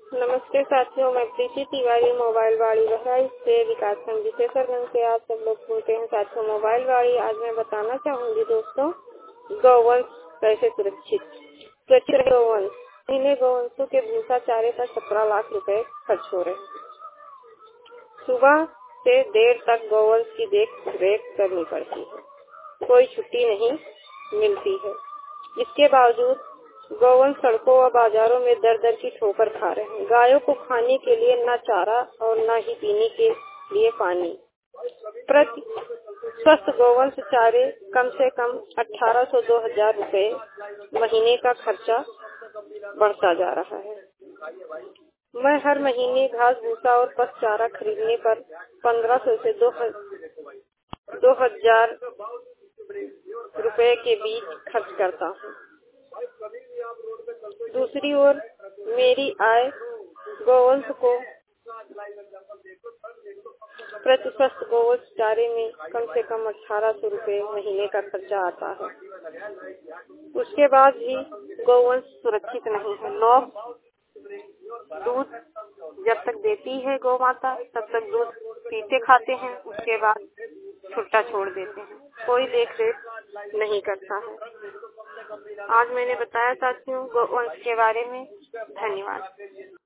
नमस्ते साथियों, मैं प्रीति तिवारी मोबाइल वाड़ी बहराइच से विकासखंड विशेषरगंज से आप सब लोग सुनते हैं। साथियों, मोबाइल वाड़ी आज मैं बताना चाहूंगी दोस्तों, गौवंश कैसे सुरक्षित गौवंश। महीने गौवंशों के भूसा चारे पर 17 लाख रुपए खर्च हो रहे हैं। सुबह से देर तक गौवंश की देख रेख करनी पड़ती है, कोई छुट्टी नहीं मिलती है। इसके बावजूद गौवंश सड़कों व बाजारों में दर दर की ठोकर खा रहे हैं। गायों को खाने के लिए न चारा और न ही पीने के लिए पानी। प्रति स्वस्थ गौवंश चारे कम से कम 1800-2000 रुपए महीने का खर्चा बढ़ता जा रहा है। मैं हर महीने घास भूसा और पशु चारा खरीदने पर 1500 से 2000 रुपए के बीच खर्च करता हूँ। दूसरी ओर मेरी आय गौवंश को प्रति स्वस्थ गौवंश चारे में कम से कम 1800 रुपए महीने का खर्चा आता है। उसके बाद भी गौवंश सुरक्षित नहीं है। लोग दूध जब तक देती है गौ माता तब तक दूध पीते खाते हैं, उसके बाद छुट्टा छोड़ देते हैं, कोई देख रेख नहीं करता है। आज मैंने बताया साथियों गौवंश के बारे में। धन्यवाद।